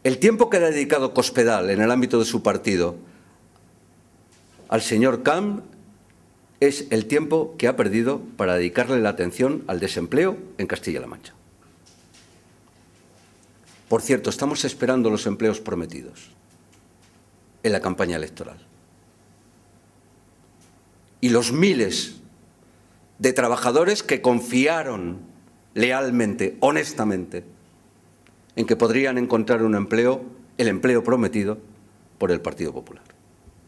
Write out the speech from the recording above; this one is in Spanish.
El tiempo que ha dedicado Cospedal en el ámbito de su partido al señor Camp es el tiempo que ha perdido para dedicarle la atención al desempleo en Castilla-La Mancha. Por cierto, estamos esperando los empleos prometidos en la campaña electoral. Y los miles de trabajadores que confiaron lealmente, honestamente, en que podrían encontrar un empleo, el empleo prometido por el Partido Popular.